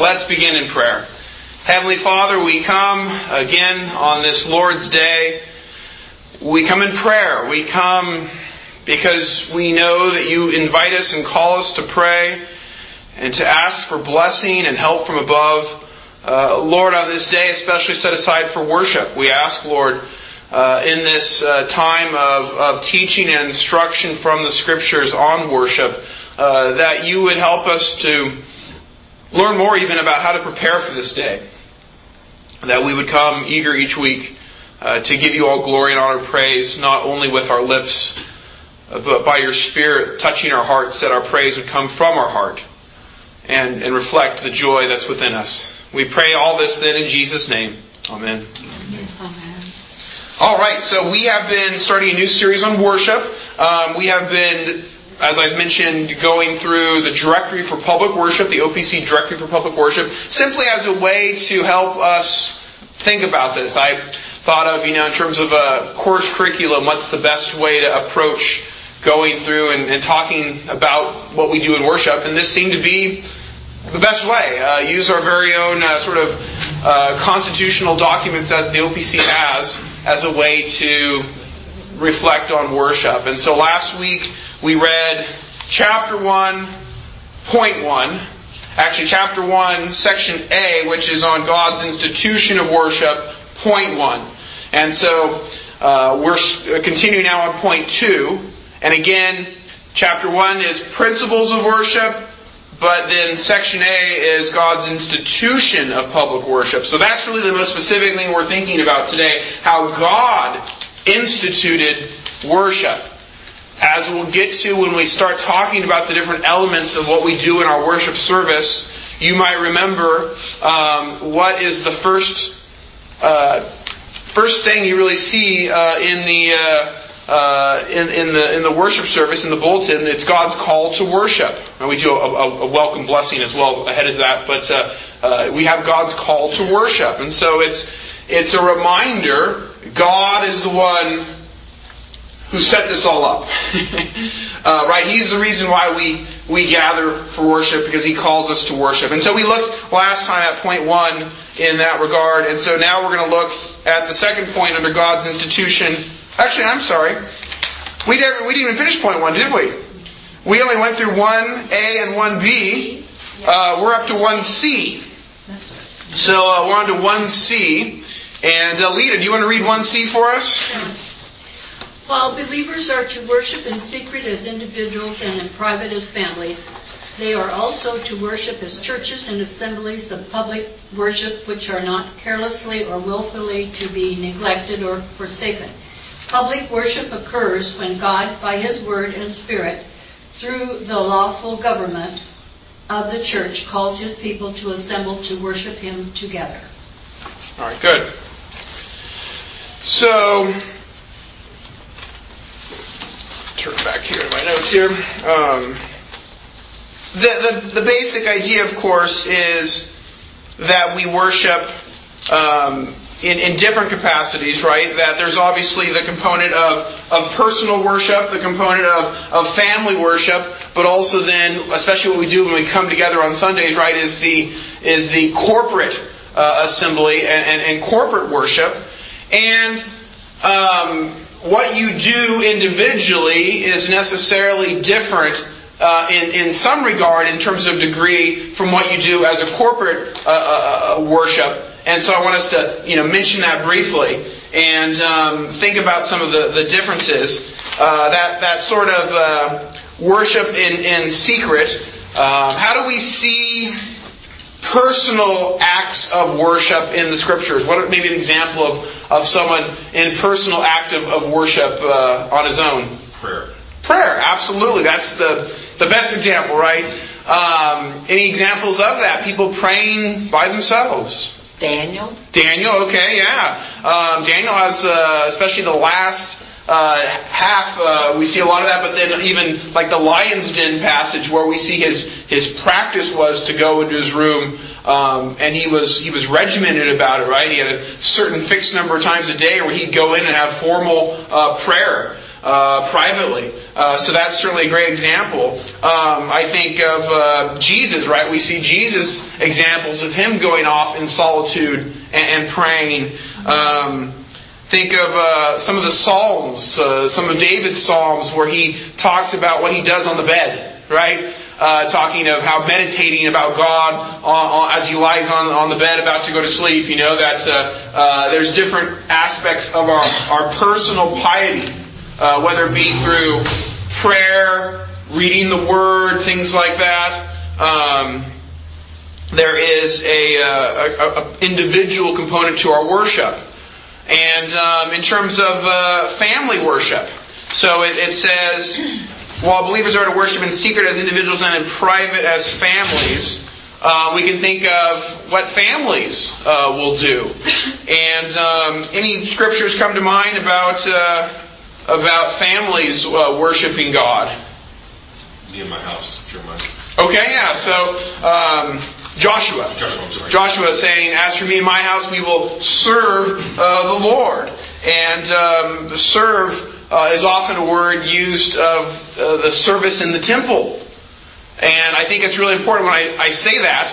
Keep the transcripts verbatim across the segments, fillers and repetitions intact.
Let's begin in prayer. Heavenly Father, we come again on this Lord's Day. We come in prayer. We come because we know that you invite us and call us to pray and to ask for blessing and help from above. Uh, Lord, on this day, especially set aside for worship, we ask, Lord, uh, in this uh, time of, of teaching and instruction from the Scriptures on worship, uh, that you would help us to learn more even about how to prepare for this day. That we would come eager each week uh, to give you all glory and honor and praise, not only with our lips, uh, but by your Spirit touching our hearts, that our praise would come from our heart and, and reflect the joy that's within us. We pray all this then in Jesus' name. Amen. Amen. All right, so we have been starting a new series on worship. Um, we have been, as I've mentioned, going through the Directory for Public Worship, the O P C Directory for Public Worship, simply as a way to help us think about this. I thought of, you know, in terms of a course curriculum, what's the best way to approach going through and, and talking about what we do in worship, and this seemed to be the best way. Uh, use our very own uh, sort of uh, constitutional documents that the O P C has as a way to reflect on worship. And so last week we read chapter one, point one. Actually, chapter one, section A, which is on God's institution of worship, point one. And so uh, we're continuing now on point two. And again, chapter one is principles of worship. But then section A is God's institution of public worship. So that's really the most specific thing we're thinking about today. How God instituted worship. As we'll get to when we start talking about the different elements of what we do in our worship service, you might remember um, what is the first uh, first thing you really see uh, in the uh, uh, in, in the in the worship service in the bulletin. It's God's call to worship, and we do a, a, a welcome blessing as well ahead of that. But uh, uh, we have God's call to worship, and so it's it's a reminder God is the one who set this all up. uh, right? He's the reason why we, we gather for worship, because He calls us to worship. And so we looked last time at point one in that regard. And so now we're going to look at the second point under God's institution. Actually, I'm sorry. We didn't, we didn't even finish point one, did we? We only went through one A and one B. Uh, we're up to one C. So uh, we're on to one C. And uh, Lita, do you want to read one C for us? While believers are to worship in secret as individuals and in private as families, they are also to worship as churches and assemblies of public worship, which are not carelessly or willfully to be neglected or forsaken. Public worship occurs when God, by His Word and Spirit, through the lawful government of the church, calls His people to assemble to worship Him together. All right, good. So, turn back here to my notes here. Um, the, the the basic idea, of course, is that we worship um, in, in different capacities, right? That there's obviously the component of, of personal worship, the component of, of family worship, but also then, especially what we do when we come together on Sundays, right, is the is the corporate uh, assembly and, and, and corporate worship. And um, what you do individually is necessarily different uh, in, in some regard in terms of degree from what you do as a corporate uh, uh, worship. And so I want us to, you know, mention that briefly and um, think about some of the, the differences. Uh, that, that sort of uh, worship in, in secret. Uh, how do we see personal acts of worship in the Scriptures? What maybe an example of, of someone in personal act of, of worship uh, on his own? Prayer. Prayer, absolutely. That's the, the best example, right? Um, any examples of that? People praying by themselves. Daniel. Daniel, okay, yeah. Um, Daniel has, uh, especially the last uh, half, uh, we see a lot of that, but then even like the lion's den passage where we see his his practice was to go into his room, um, and he was he was regimented about it, right? He had a certain fixed number of times a day where he'd go in and have formal uh, prayer. uh, privately. Uh, so that's certainly a great example. Um, I think of uh, Jesus, right? We see Jesus examples of Him going off in solitude and, and praying. Um, think of uh, some of the Psalms, uh, some of David's Psalms where he talks about what he does on the bed, right? Uh, talking of how meditating about God on, on, as he lies on, on the bed about to go to sleep. You know, that uh, uh, there's different aspects of our, our personal piety, uh, whether it be through prayer, reading the Word, things like that. Um, there is a, a, a individual component to our worship. And um, in terms of uh, family worship, so it, it says, while believers are to worship in secret as individuals and in private as families, uh, we can think of what families uh, will do. And um, any scriptures come to mind about uh, about families uh, worshiping God? Me and my house, Jeremiah. Okay, yeah. So um, Joshua. Joshua, I'm sorry. Joshua saying, "As for me and my house, we will serve uh, the Lord." And um, serve Uh, is often a word used of uh, the service in the temple. And I think it's really important when I, I say that.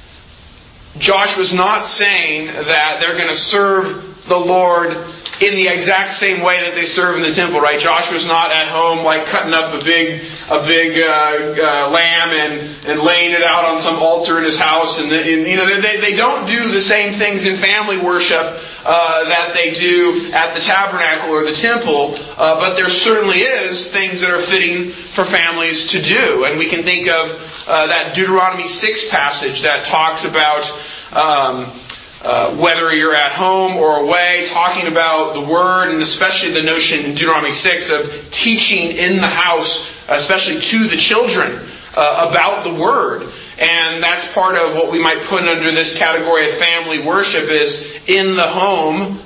Joshua's not saying that they're going to serve the Lord in the exact same way that they serve in the temple, right? Joshua's not at home like cutting up a big a big uh, uh, lamb and, and laying it out on some altar in his house. And, the, and you know they they don't do the same things in family worship Uh, that they do at the tabernacle or the temple, uh, but there certainly is things that are fitting for families to do. And we can think of uh, that Deuteronomy six passage that talks about um, uh, whether you're at home or away, talking about the Word, and especially the notion in Deuteronomy six of teaching in the house, especially to the children, uh, about the Word. And that's part of what we might put under this category of family worship is in the home,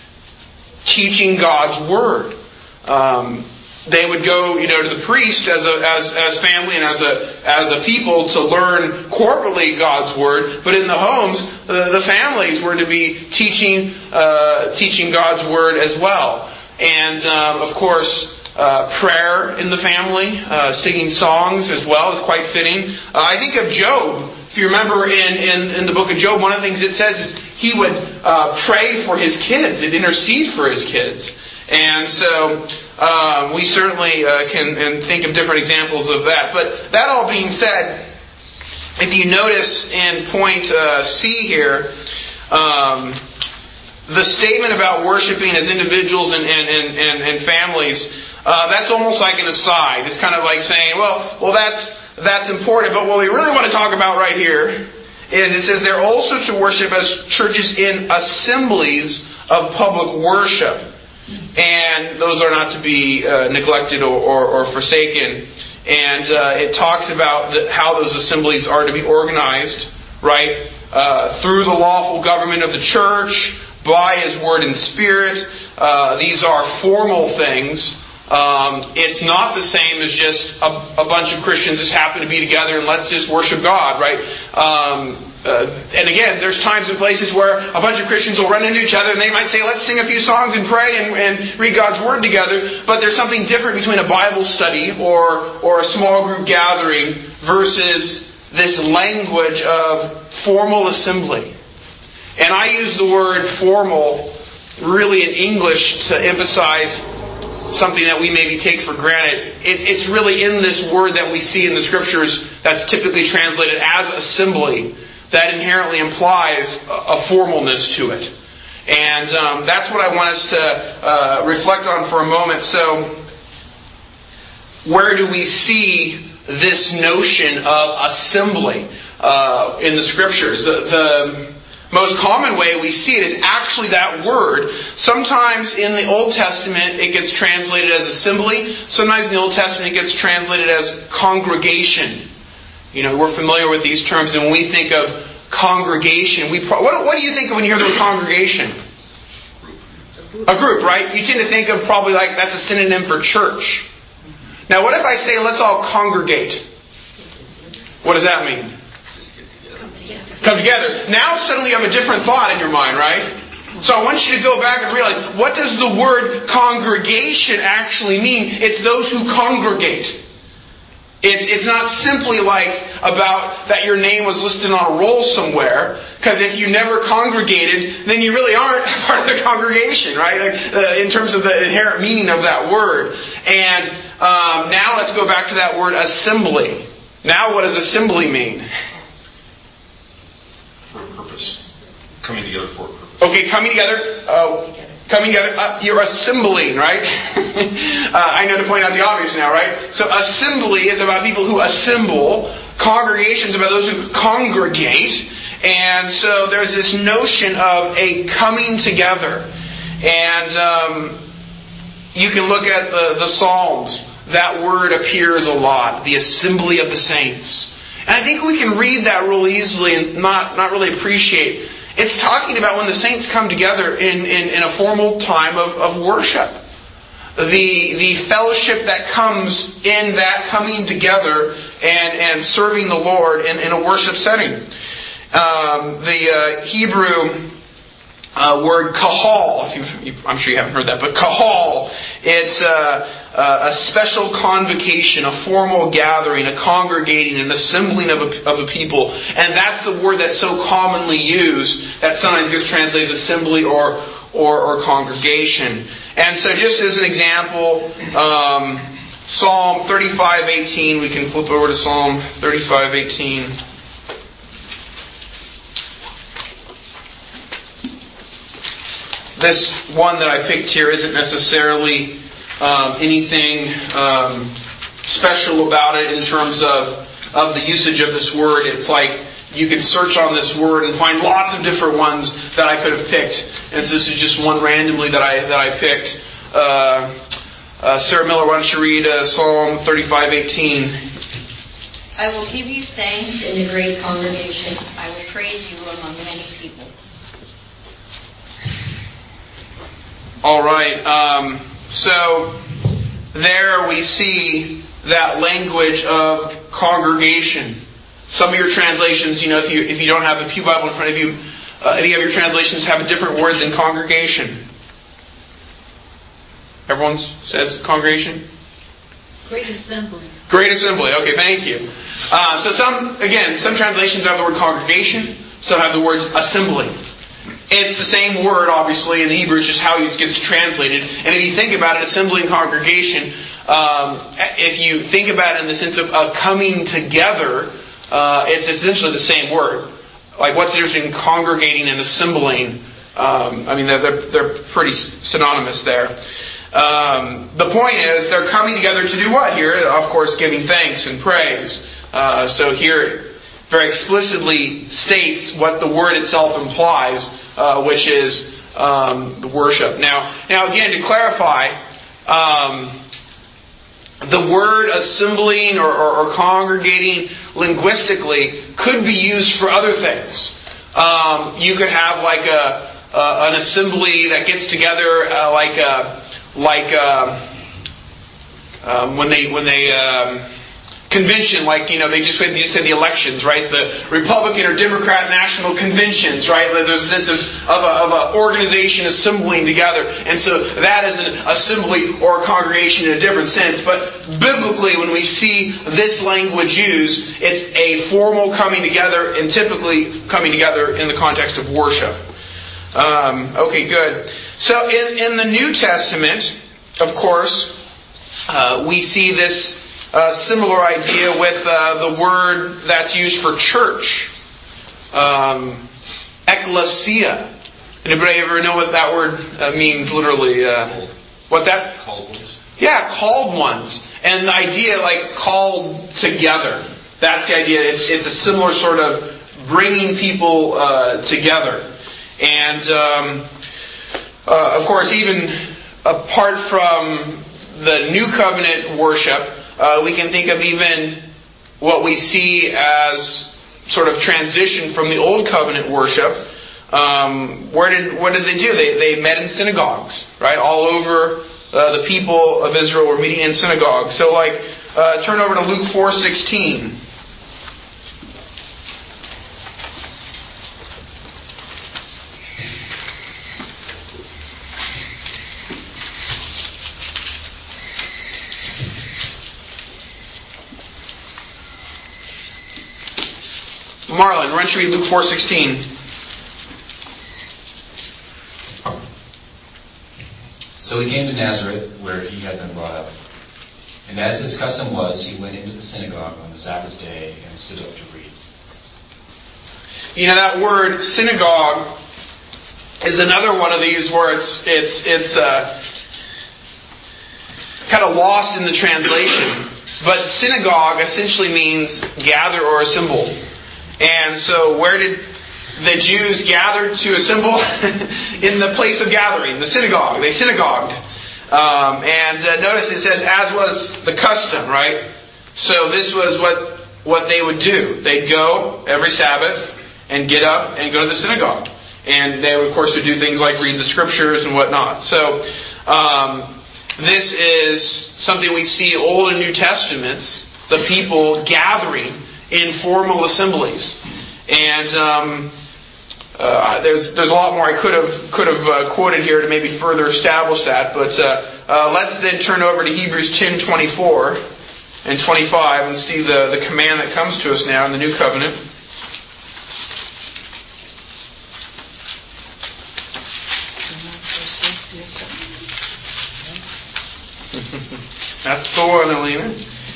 teaching God's Word. Um, they would go, you know, to the priest as a as as family and as a as a people to learn corporately God's Word. But in the homes, the, the families were to be teaching uh, teaching God's Word as well. And um, of course, Uh, prayer in the family, uh, singing songs as well is quite fitting. Uh, I think of Job. If you remember in, in, in the book of Job, one of the things it says is he would uh, pray for his kids and intercede for his kids. And so uh, we certainly uh, can and think of different examples of that. But that all being said, if you notice in point uh, C here, um, the statement about worshiping as individuals and, and, and, and, and families, Uh, that's almost like an aside. It's kind of like saying, well, well, that's that's important. But what we really want to talk about right here is it says they're also to worship as churches in assemblies of public worship. And those are not to be uh, neglected or, or, or forsaken. And uh, it talks about the, how those assemblies are to be organized, right? Uh, through the lawful government of the church, by His Word and Spirit. Uh, these are formal things. Um, it's not the same as just a, a bunch of Christians just happen to be together and let's just worship God, right? Um, uh, and again, there's times and places where a bunch of Christians will run into each other and they might say, let's sing a few songs and pray and, and read God's Word together. But there's something different between a Bible study or, or a small group gathering versus this language of formal assembly. And I use the word formal really in English to emphasize something that we maybe take for granted. It, it's really in this word that we see in the Scriptures that's typically translated as assembly that inherently implies a, a formalness to it. And um, that's what I want us to uh, reflect on for a moment. So, where do we see this notion of assembly uh, in the Scriptures? The, the most common way we see it is actually that word. Sometimes in the Old Testament it gets translated as assembly. Sometimes in the Old Testament it gets translated as congregation. You know, we're familiar with these terms, and when we think of congregation, we pro- what, what do you think of when you hear the word congregation? A group, right? You tend to think of probably like that's a synonym for church. Now, what if I say let's all congregate? What does that mean? Come together. Now suddenly you have a different thought in your mind, right? So I want you to go back and realize, what does the word congregation actually mean? It's those who congregate. It's, it's not simply like about that your name was listed on a roll somewhere, because if you never congregated, then you really aren't part of the congregation, right? Like, uh, in terms of the inherent meaning of that word. And um, now let's go back to that word assembly. Now what does assembly mean? For a purpose. Coming together for a purpose. Okay, coming together. Uh, coming together. Uh, you're assembling, right? uh, I know to point out the obvious now, right? So assembly is about people who assemble. Congregation is about those who congregate. And so there's this notion of a coming together. And um, you can look at the, the Psalms. That word appears a lot. The assembly of the saints. And I think we can read that real easily and not, not really appreciate. It's talking about when the saints come together in, in, in a formal time of, of worship. The, the fellowship that comes in that coming together and, and serving the Lord in, in a worship setting. Um, the uh, Hebrew uh, word kahal, if you, I'm sure you haven't heard that, but kahal, it's uh, uh, a special convocation, a formal gathering, a congregating, an assembling of a, of a people. And that's the word that's so commonly used that sometimes gets translated assembly or, or, or congregation. And so just as an example, um, Psalm thirty-five eighteen, we can flip over to Psalm thirty-five eighteen. This one that I picked here isn't necessarily um, anything um, special about it in terms of, of the usage of this word. It's like you could search on this word and find lots of different ones that I could have picked. And so this is just one randomly that I that I picked. Uh, uh, Sarah Miller, why don't you read uh, Psalm thirty-five eighteen? I will give you thanks in the great congregation. I will praise you among many people. All right. Um, so there we see that language of congregation. Some of your translations, you know, if you if you don't have a Pew Bible in front of you, uh, any of your translations have a different word than congregation. Everyone says congregation? Great assembly. Great assembly. Okay, thank you. Uh, so some, again, some translations have the word congregation. Some have the words assembly. It's the same word, obviously, in the Hebrew. It's just how it gets translated. And if you think about it, assembly and congregation, um, if you think about it in the sense of uh, coming together, uh, it's essentially the same word. Like, what's the difference between congregating and assembling? Um, I mean, they're, they're, they're pretty synonymous there. Um, the point is, they're coming together to do what here? Of course, giving thanks and praise. Uh, so here, very explicitly states what the word itself implies. Uh, which is um, the worship. Now, now again, to clarify, um, the word assembling or, or, or congregating linguistically could be used for other things. Um, you could have like a, a an assembly that gets together, uh, like a, like a, um, when they when they. Um, Convention, like, you know, they just, they just said the elections, right? The Republican or Democrat national conventions, right? There's a sense of, of, a, of an organization assembling together. And so that is an assembly or a congregation in a different sense. But biblically, when we see this language used, it's a formal coming together and typically coming together in the context of worship. Um, okay, good. So in, in the New Testament, of course, uh, we see this Uh, similar idea with uh, the word that's used for church. Um, ecclesia. Anybody ever know what that word uh, means literally? Uh, what's that? Called ones. Yeah, called ones. And the idea like called together. That's the idea. It's, it's a similar sort of bringing people uh, together. And um, uh, of course, even apart from the New Covenant worship, Uh, we can think of even what we see as sort of transition from the Old Covenant worship. Um, where did what did they do? They they met in synagogues, right? All over uh, the people of Israel were meeting in synagogues. So, like, uh, turn over to Luke four sixteen. Marlon, why don't you read Luke four sixteen? So he came to Nazareth, where he had been brought up. And as his custom was, he went into the synagogue on the Sabbath day and stood up to read. You know, that word synagogue is another one of these where it's it's it's uh, kind of lost in the translation. But synagogue essentially means gather or assemble. And so where did the Jews gather to assemble? In the place of gathering, the synagogue. They synagogued. Um, and uh, notice it says, as was the custom, right? So this was what what they would do. They'd go every Sabbath and get up and go to the synagogue. And they would, of course, would do things like read the scriptures and whatnot. So um, this is something we see Old and New Testaments, the people gathering in formal assemblies. And um, uh, there's there's a lot more I could have could have uh, quoted here to maybe further establish that. But uh, uh, let's then turn over to Hebrews ten twenty-four and twenty-five and see the, the command that comes to us now in the New Covenant. That's the one, Alina.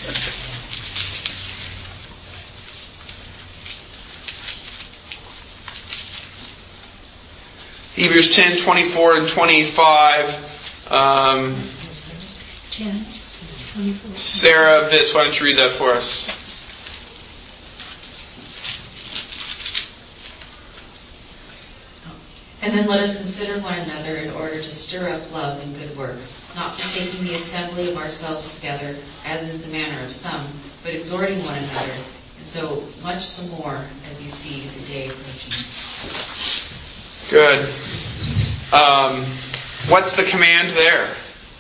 Hebrews ten twenty-four and twenty-five. Um, ten twenty-four. Sarah, this, why don't you read that for us? And then let us consider one another in order to stir up love and good works, not forsaking the assembly of ourselves together, as is the manner of some, but exhorting one another, and so much the more as you see the day approaching. Good. Um, what's the command there?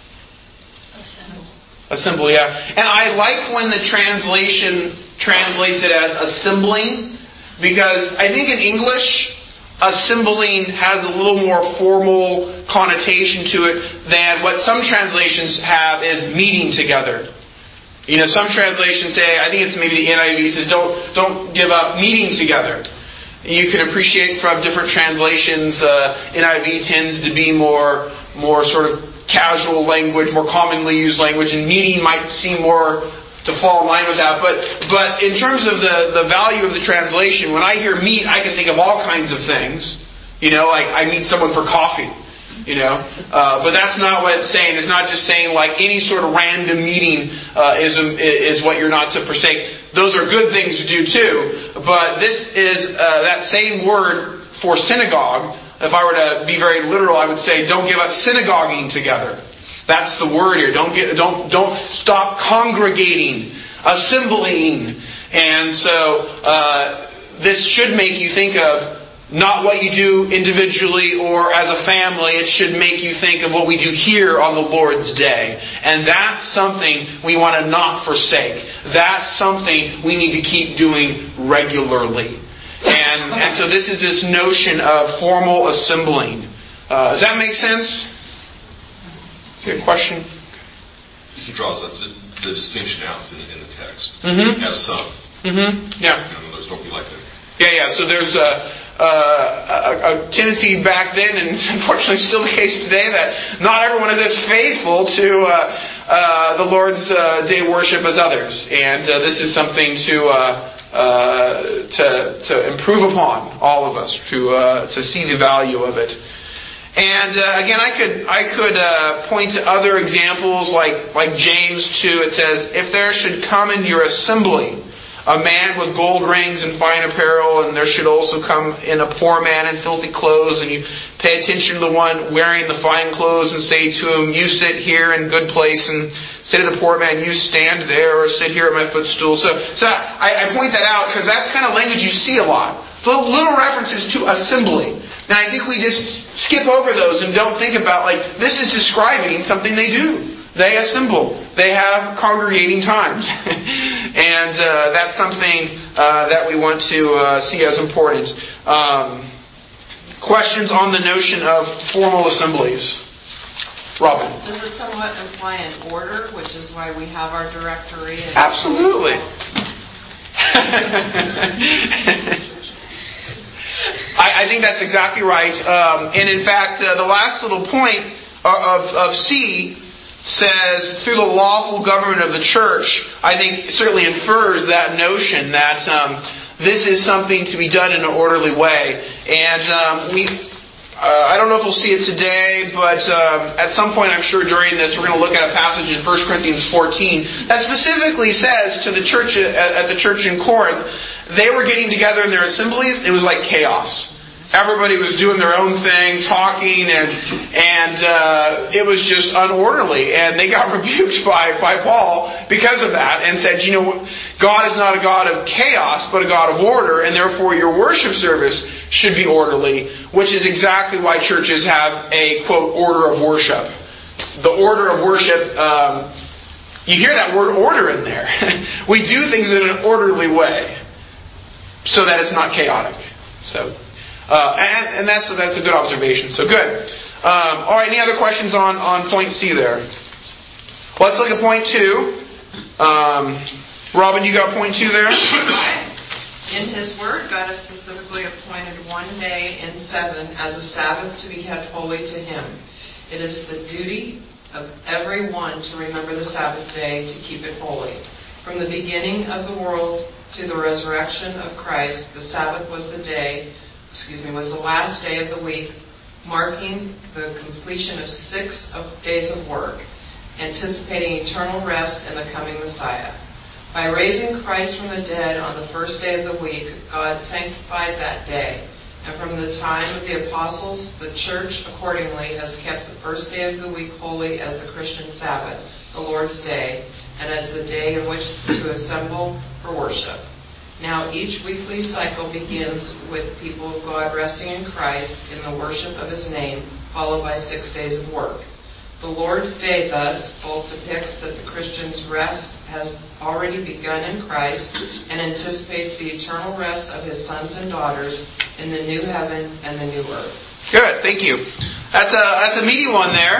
Assemble. Assemble, yeah. And I like when the translation translates it as assembling, because I think in English, assembling has a little more formal connotation to it than what some translations have is meeting together. You know, some translations say, I think it's maybe the N I V says, don't don't give up meeting together. You can appreciate from different translations, uh, N I V tends to be more more sort of casual language, more commonly used language, and meeting might seem more to fall in line with that. But but in terms of the, the value of the translation, when I hear meet, I can think of all kinds of things. You know, like I meet someone for coffee. You know, uh, but that's not what it's saying. It's not just saying like any sort of random meeting uh, is is what you're not to forsake. Those are good things to do too. But this is uh, that same word for synagogue. If I were to be very literal, I would say, don't give up synagoguing together. That's the word here. Don't get, don't don't stop congregating, assembling, and so uh, this should make you think of not what you do individually or as a family. It should make you think of what we do here on the Lord's Day, and that's something we want to not forsake. That's something we need to keep doing regularly, and and so this is this notion of formal assembling. Uh, does that make sense? Is there a question? He draws that, the, the distinction out in, in the text. Mm-hmm. As some. Mm-hmm. Yeah. In other words, don't be like that. Yeah, yeah. So there's a, a, a tendency back then, and unfortunately still the case today, that not everyone is as faithful to uh, uh, the Lord's uh, Day worship as others. And uh, this is something to uh, uh, to to improve upon, all of us, to uh, to see the value of it. And uh, again, I could I could uh, point to other examples like like James two. It says, "If there should come into your assembly a man with gold rings and fine apparel, and there should also come in a poor man in filthy clothes, and you pay attention to the one wearing the fine clothes, and say to him, 'You sit here in good place,' and say to the poor man, 'You stand there, or sit here at my footstool.'" So, so I, I point that out because that's kind of language you see a lot. Little, little references to assembly. And I think we just skip over those and don't think about, like, this is describing something they do. They assemble. They have congregating times. and uh, that's something uh, that we want to uh, see as important. Um, questions on the notion of formal assemblies? Robin. Does it somewhat imply an order, which is why we have our directory? And Absolutely. I, I think that's exactly right. Um, and in fact, uh, the last little point of, of C says, through the lawful government of the church, I think certainly infers that notion that um, this is something to be done in an orderly way. And um, we, uh, I don't know if we'll see it today, but um, at some point I'm sure during this we're going to look at a passage in First Corinthians fourteen that specifically says to the church at, at the church in Corinth, they were getting together in their assemblies, it was like chaos. Everybody was doing their own thing, talking, and and uh, it was just unorderly. And they got rebuked by, by Paul because of that and said, you know, God is not a God of chaos, but a God of order, and therefore your worship service should be orderly, which is exactly why churches have a, quote, order of worship. The order of worship, um, you hear that word order in there. We do things in an orderly way so that it's not chaotic. So... Uh, and, and that's that's a good observation. So good. Um, all right. Any other questions on, on point C there? Let's look at point two. Um, Robin, you got point two there? In His Word, God has specifically appointed one day in seven as a Sabbath to be kept holy to Him. It is the duty of every one to remember the Sabbath day to keep it holy. From the beginning of the world to the resurrection of Christ, the Sabbath was the day. excuse me, was the last day of the week, marking the completion of six of days of work, anticipating eternal rest and the coming Messiah. By raising Christ from the dead on the first day of the week, God sanctified that day. And from the time of the apostles, the church accordingly has kept the first day of the week holy as the Christian Sabbath, the Lord's day, and as the day in which to assemble for worship. Now, each weekly cycle begins with the people of God resting in Christ in the worship of His name, followed by six days of work. The Lord's Day, thus, both depicts that the Christian's rest has already begun in Christ and anticipates the eternal rest of His sons and daughters in the new heaven and the new earth. Good, thank you. That's a that's a meaty one there.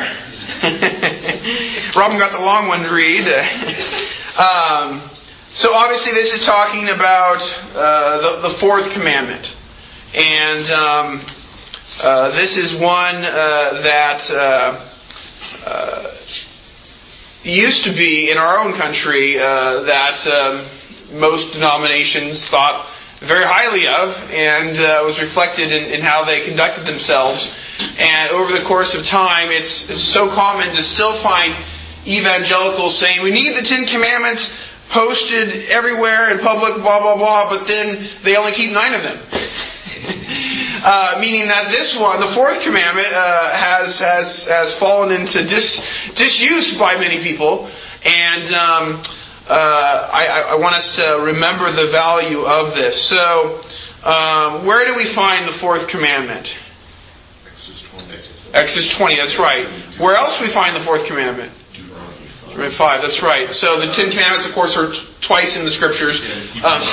Robin got the long one to read. um, So obviously this is talking about uh, the, the fourth commandment. And um, uh, this is one uh, that uh, uh, used to be in our own country uh, that um, most denominations thought very highly of, and uh, was reflected in, in how they conducted themselves. And over the course of time, it's, it's so common to still find evangelicals saying, we need the Ten Commandments posted everywhere in public, blah, blah, blah, but then they only keep nine of them. uh, meaning that this one, the fourth commandment, uh, has has has fallen into dis, disuse by many people. And um, uh, I, I want us to remember the value of this. So, um, where do we find the fourth commandment? Exodus twenty. Exodus twenty, that's right. Where else do we find the fourth commandment? Deuteronomy five, that's right. So the Ten Commandments, of course, are twice in the Scriptures. Um,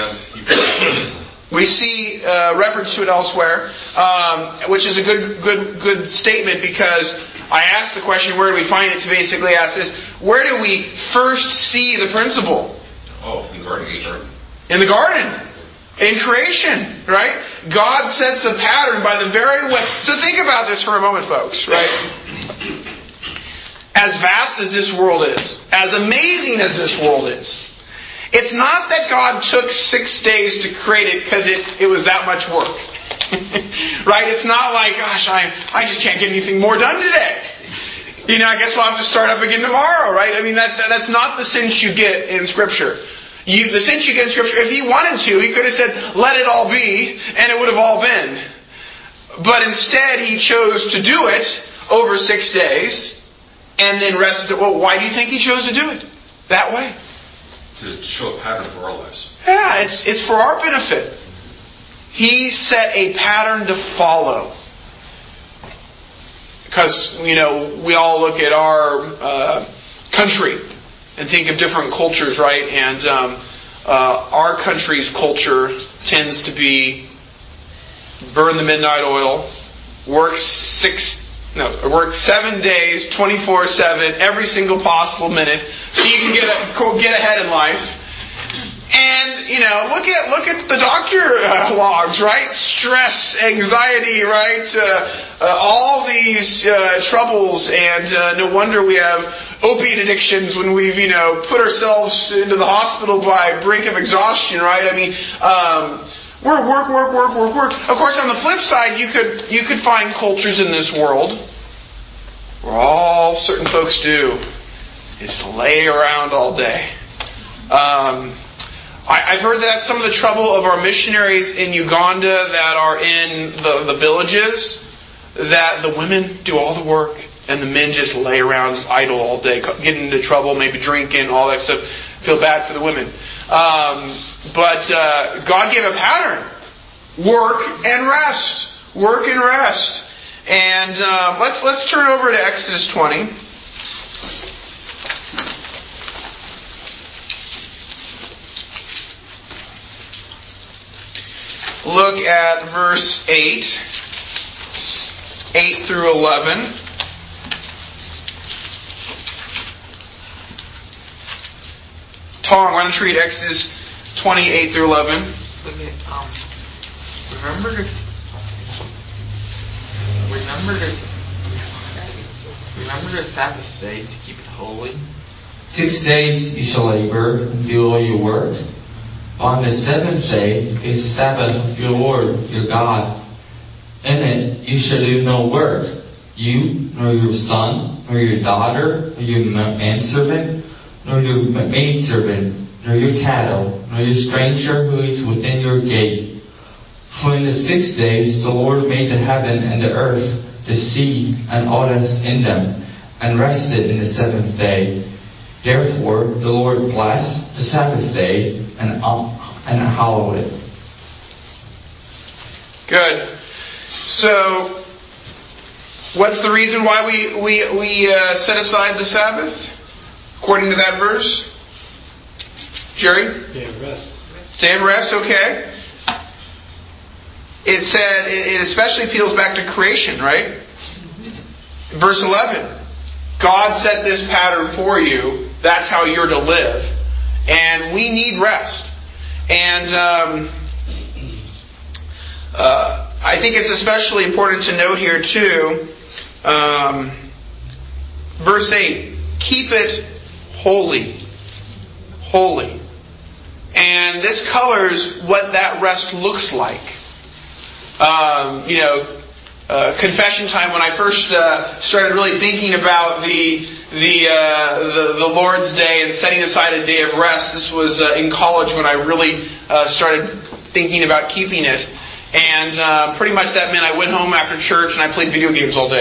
we see uh, reference to it elsewhere, um, which is a good, good, good statement, because I asked the question, where do we find it, to basically ask this: where do we first see the principle? Oh, in the garden. In the garden. In creation, right? God sets a pattern by the very way. So think about this for a moment, folks, right? As vast as this world is, as amazing as this world is, it's not that God took six days to create it because it, it was that much work. Right? It's not like, gosh, I I just can't get anything more done today. You know, I guess we'll have to start up again tomorrow, right? I mean, that, that that's not the sense you get in Scripture. You, the sense you get in Scripture, if He wanted to, He could have said, let it all be, and it would have all been. But instead, He chose to do it over six days. And then rested. Well, why do you think He chose to do it that way? To show a pattern for our lives. Yeah, it's it's for our benefit. He set a pattern to follow. Because, you know, we all look at our uh, country and think of different cultures, right? And um, uh, our country's culture tends to be burn the midnight oil, work six. No, work seven days, twenty-four seven, every single possible minute, so you can get a, get ahead in life. And, you know, look at look at the doctor uh, logs, right? Stress, anxiety, right? Uh, uh, all these uh, troubles, and uh, no wonder we have opiate addictions when we've, you know, put ourselves into the hospital by brink of exhaustion, right? I mean, um, we're work, work, work, work, work. Of course, on the flip side, you could you could find cultures in this world where all certain folks do is to lay around all day. Um, I've heard that some of the trouble of our missionaries in Uganda that are in the, the villages, that the women do all the work and the men just lay around idle all day, getting into trouble, maybe drinking, all that stuff. Feel bad for the women. Um, but uh, God gave a pattern. Work and rest. Work and rest. And uh, let's let's turn over to Exodus twenty. Look at verse eight, eight through eleven. Tom, why don't you read Exodus twenty-eight through eleven? Okay, um, remember to, remember to, remember the Sabbath day to keep it holy. Six days you shall labor and do all your work. On the seventh day is the Sabbath of your Lord, your God. In it you shall do no work, you, nor your son, nor your daughter, nor your manservant, nor your maidservant, nor your cattle, nor your stranger who is within your gate. For in the six days the Lord made the heaven and the earth, the sea, and all that is in them, and rested in the seventh day. Therefore the Lord blessed the Sabbath day and and hallow it. Good. So, what's the reason why we we we uh, set aside the Sabbath? According to that verse, Jerry? Day of rest. Day of rest. Okay. It said it especially peels back to creation, right? Verse eleven. God set this pattern for you. That's how you're to live. And we need rest. And um, uh, I think it's especially important to note here too, um, verse eight, keep it holy. Holy. And this colors what that rest looks like. Um, you know, uh, confession time, when I first uh, started really thinking about the The, uh, the the Lord's Day and setting aside a day of rest. This was uh, in college when I really uh, started thinking about keeping it. And uh, pretty much that meant I went home after church and I played video games all day.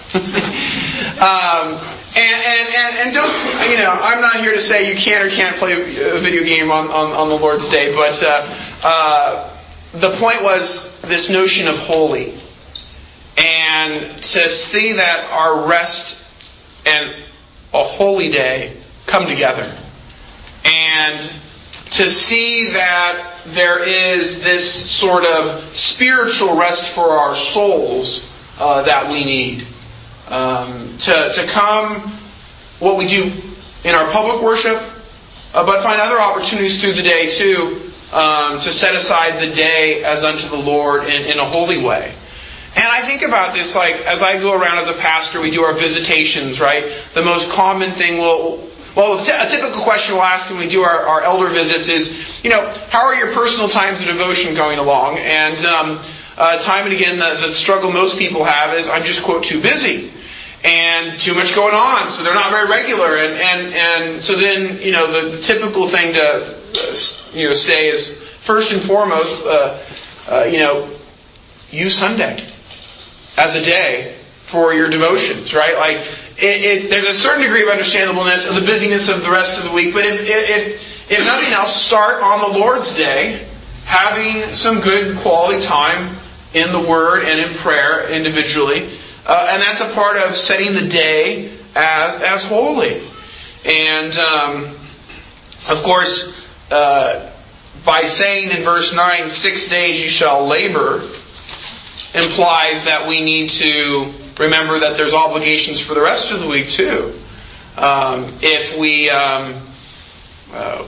um, and, and, and, and don't, you know, I'm not here to say you can or can't play a video game on, on, on the Lord's Day, but uh, uh, the point was this notion of holy. And to see that our rest and a holy day come together. And to see that there is this sort of spiritual rest for our souls uh, that we need. Um, to, to come, what we do in our public worship, uh, but find other opportunities through the day too, um, to set aside the day as unto the Lord in, in a holy way. And I think about this, like, as I go around as a pastor, we do our visitations, right? The most common thing will, well, a typical question we'll ask when we do our, our elder visits is, you know, how are your personal times of devotion going along? And um, uh, time and again, the, the struggle most people have is, I'm just, quote, too busy. And too much going on, so they're not very regular. And, and, and so then, you know, the, the typical thing to, uh, you know, say is, first and foremost, uh, uh, you know, use Sunday as a day for your devotions, right? Like, it, it, there's a certain degree of understandableness of the busyness of the rest of the week, but if, if, if nothing else, start on the Lord's Day having some good quality time in the Word and in prayer individually, uh, and that's a part of setting the day as as holy. And um, of course, uh, by saying in verse nine, six days you shall labor, implies that we need to remember that there's obligations for the rest of the week too. Um, if we um, uh,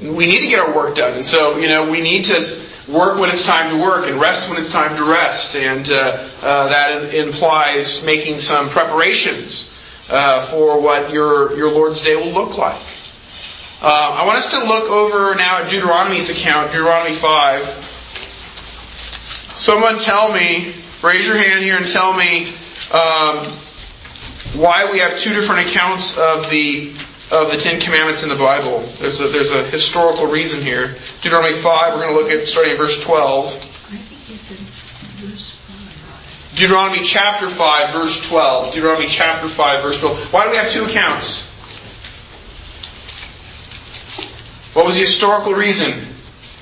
we need to get our work done. And so, you know, we need to work when it's time to work and rest when it's time to rest. And uh, uh, that implies making some preparations uh, for what your, your Lord's Day will look like. Uh, I want us to look over now at Deuteronomy's account, Deuteronomy five. Someone tell me, raise your hand here and tell me um, why we have two different accounts of the of the Ten Commandments in the Bible. There's a, there's a historical reason here. Deuteronomy five, we're going to look at starting in verse twelve. I think he said verse five. Deuteronomy chapter five, verse twelve. Deuteronomy chapter five, verse twelve. Why do we have two accounts? What was the historical reason?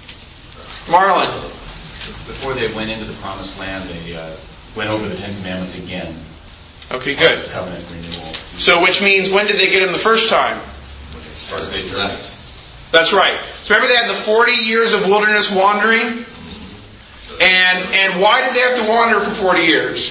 Marlon. Before they went into the Promised Land, they uh, went over the Ten Commandments again. Okay, good. Covenant renewal. So, which means, when did they get them the first time? When they started they left. That's right. So remember, they had the forty years of wilderness wandering, and and why did they have to wander for forty years?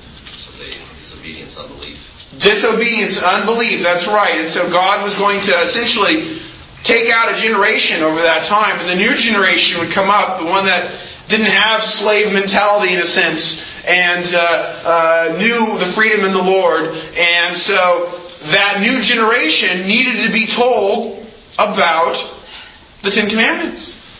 Disobedience, unbelief. Disobedience, unbelief. That's right. And so God was going to essentially take out a generation over that time, and the new generation would come up, the one that didn't have slave mentality in a sense, and uh, uh, knew the freedom in the Lord. And so that new generation needed to be told about the Ten Commandments.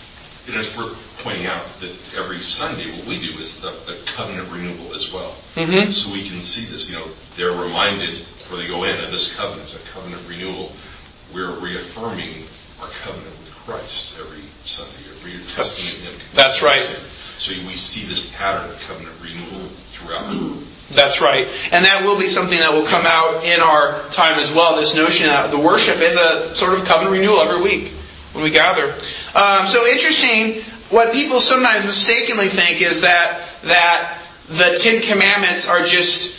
It is worth pointing out that every Sunday what we do is the, the covenant renewal as well. Mm-hmm. So we can see this. You know, they're reminded before they go in, and this covenant is a covenant renewal. We're reaffirming our covenant with Christ every Sunday. We're trusting in Him. That's right. So we see this pattern of covenant renewal throughout. That's right. And that will be something that will come out in our time as well, this notion that the worship is a sort of covenant renewal every week when we gather. Um, so interesting, what people sometimes mistakenly think is that that the Ten Commandments are just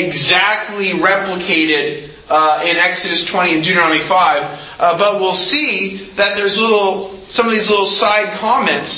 exactly replicated uh, in Exodus twenty and Deuteronomy five. Uh, but we'll see that there's little, some of these little side comments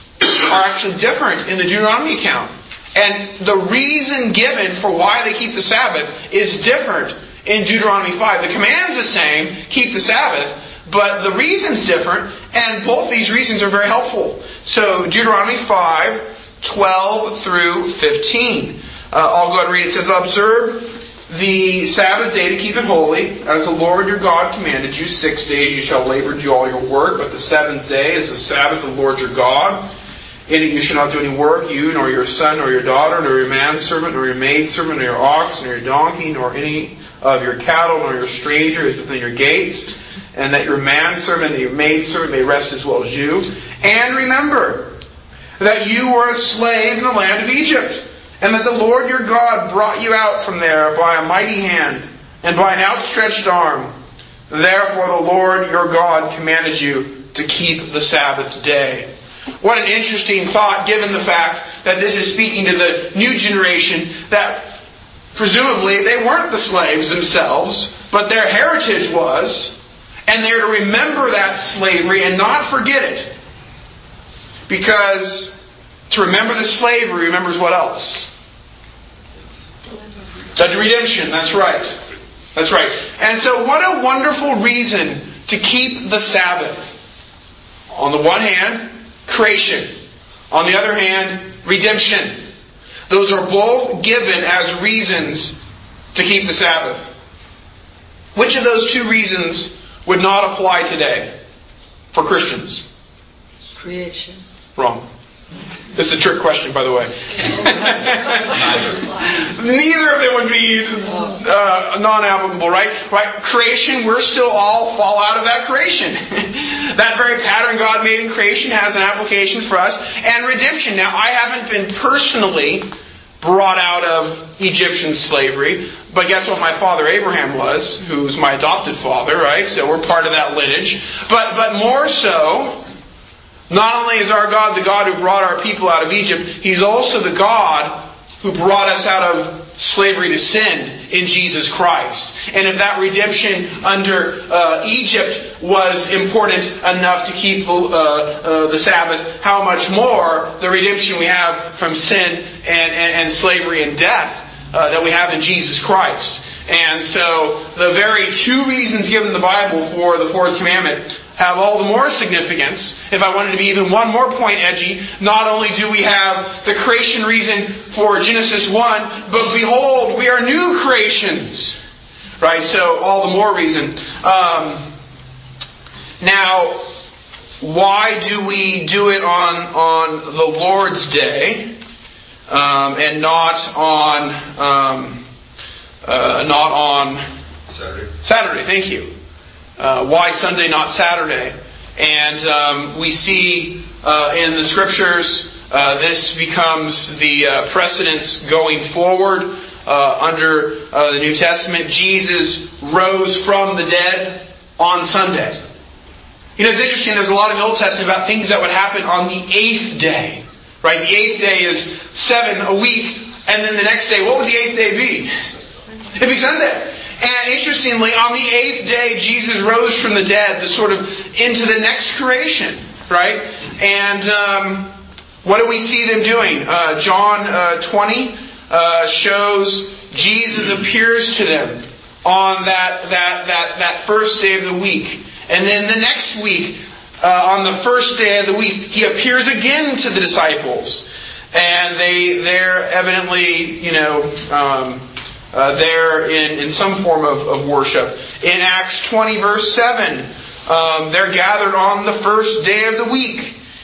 are actually different in the Deuteronomy account. And the reason given for why they keep the Sabbath is different in Deuteronomy five. The command's the same, keep the Sabbath, but the reason's different, and both these reasons are very helpful. So Deuteronomy five, twelve through fifteen. Uh, I'll go ahead and read it. It says, observe the Sabbath day to keep it holy, as the Lord your God commanded you. Six days you shall labor and do all your work, but the seventh day is the Sabbath of the Lord your God. In it you shall not do any work, you, nor your son, nor your daughter, nor your manservant, nor your maidservant, nor your ox, nor your donkey, nor any of your cattle, nor your stranger is within your gates, and that your manservant and your maidservant may rest as well as you. And remember that you were a slave in the land of Egypt, and that the Lord your God brought you out from there by a mighty hand and by an outstretched arm. Therefore the Lord your God commanded you to keep the Sabbath day. What an interesting thought, given the fact that this is speaking to the new generation, that presumably they weren't the slaves themselves, but their heritage was, and they're to remember that slavery and not forget it. Because to remember the slavery remembers what else? The redemption, that's right. That's right. And so what a wonderful reason to keep the Sabbath. On the one hand, creation. On the other hand, redemption. Those are both given as reasons to keep the Sabbath. Which of those two reasons would not apply today for Christians? Creation. Wrong. This is a trick question, by the way. Neither of them would be uh, non-applicable, right? Right? Creation, we're still all fall out of that creation. That very pattern God made in creation has an application for us. And redemption. Now, I haven't been personally brought out of Egyptian slavery, but guess what my father Abraham was, who's my adopted father, right? So we're part of that lineage. But but more so, not only is our God the God who brought our people out of Egypt, He's also the God who brought us out of slavery to sin in Jesus Christ. And if that redemption under uh, Egypt was important enough to keep uh, uh, the Sabbath, how much more the redemption we have from sin and, and, and slavery and death uh, that we have in Jesus Christ. And so the very two reasons given in the Bible for the fourth commandment have all the more significance. If I wanted to be even one more point edgy, not only do we have the creation reason for Genesis one, but behold, we are new creations. Right? So all the more reason. Um, now, why do we do it on, on the Lord's Day um, and not on um, uh, not on Saturday? Saturday, thank you. Uh, why Sunday, not Saturday? And um, we see uh, in the Scriptures uh, this becomes the uh, precedence going forward uh, under uh, the New Testament. Jesus rose from the dead on Sunday. You know, it's interesting, there's a lot in the Old Testament about things that would happen on the eighth day. Right? The eighth day is seven a week, and then the next day, what would the eighth day be? It'd be Sunday. And interestingly, on the eighth day, Jesus rose from the dead, the sort of into the next creation, right? And um, what do we see them doing? Uh, John uh, twenty uh, shows Jesus appears to them on that that that that first day of the week, and then the next week, uh, on the first day of the week, he appears again to the disciples, and they they're evidently, you know. Um, Uh, there in, in some form of, of worship. In Acts twenty verse seven, um, they're gathered on the first day of the week.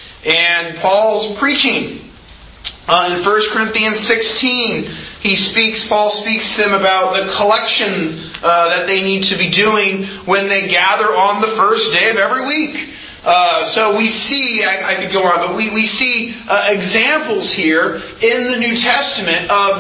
And Paul's preaching. Uh, in First Corinthians sixteen, he speaks, Paul speaks to them about the collection uh, that they need to be doing when they gather on the first day of every week. Uh, so we see, I, I could go on, but we, we see uh, examples here in the New Testament of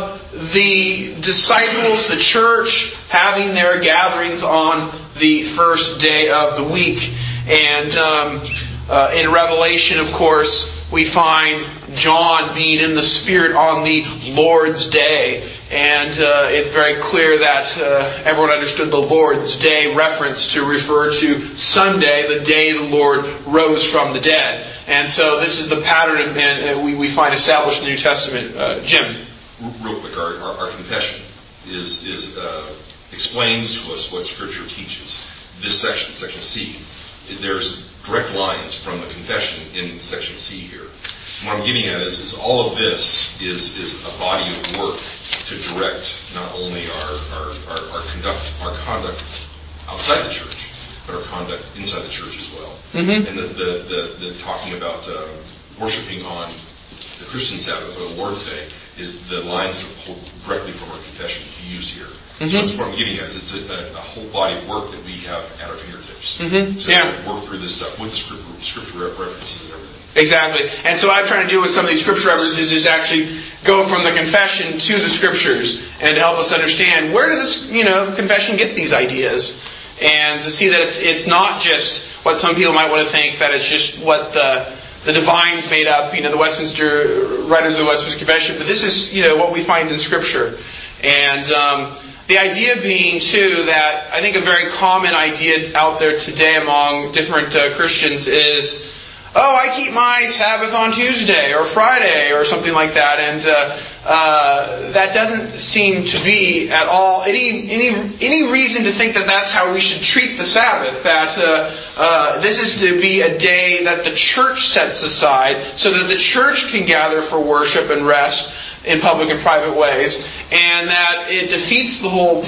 the disciples, the church, having their gatherings on the first day of the week. And um, uh, in Revelation, of course, we find John being in the Spirit on the Lord's Day. And uh, it's very clear that uh, everyone understood the Lord's Day reference to refer to Sunday, the day the Lord rose from the dead. And so this is the pattern and we, we find established in the New Testament. Uh, Jim? Real quick, our, our, our confession is, is uh, explains to us what Scripture teaches. This section, section C, there's direct lines from the confession in section C here. What I'm getting at is, is all of this is, is a body of work to direct not only our our, our, our conduct our conduct outside the church, but our conduct inside the church as well. Mm-hmm. And the, the, the, the talking about uh, worshiping on the Christian Sabbath or the Lord's Day is the lines that are pulled directly from our confession used here. Mm-hmm. So that's what I'm getting at. Is it's a, a, a whole body of work that we have at our fingertips mm-hmm. to yeah. work through this stuff with the scripture, scripture references and everything. Exactly. And so what I'm trying to do with some of these scripture references is actually go from the confession to the scriptures and to help us understand where does this, you know, confession get these ideas, and to see that it's it's not just what some people might want to think, that it's just what the the divines made up, you know, the Westminster writers of the Westminster Confession, but this is, you know, what we find in Scripture. And um, the idea being, too, that I think a very common idea out there today among different uh, Christians is, oh, I keep my Sabbath on Tuesday or Friday or something like that, and uh, uh, that doesn't seem to be at all any any any reason to think that that's how we should treat the Sabbath. That uh, uh, this is to be a day that the church sets aside so that the church can gather for worship and rest in public and private ways, and that it defeats the whole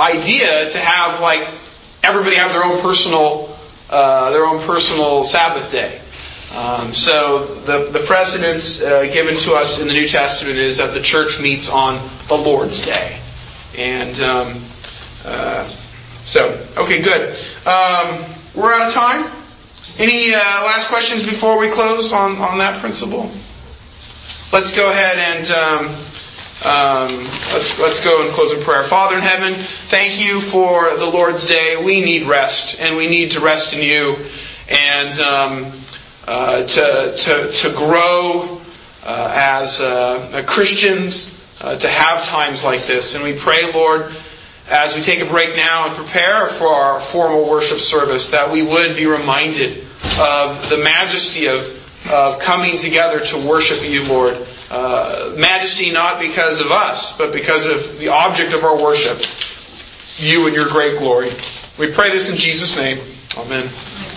idea to have like everybody have their own personal uh, their own personal Sabbath day. Um, so the the precedence uh, given to us in the New Testament is that the church meets on the Lord's Day, and um, uh, so okay, good. Um, we're out of time. Any uh, last questions before we close on, on that principle? Let's go ahead and um, um, let's let's go and close in prayer. Father in heaven, thank you for the Lord's Day. We need rest, and we need to rest in you, and. Um, Uh, to to to grow uh, as uh, Christians, uh, to have times like this. And we pray, Lord, as we take a break now and prepare for our formal worship service, that we would be reminded of the majesty of, of coming together to worship you, Lord. Uh, majesty not because of us, but because of the object of our worship, you and your great glory. We pray this in Jesus' name. Amen.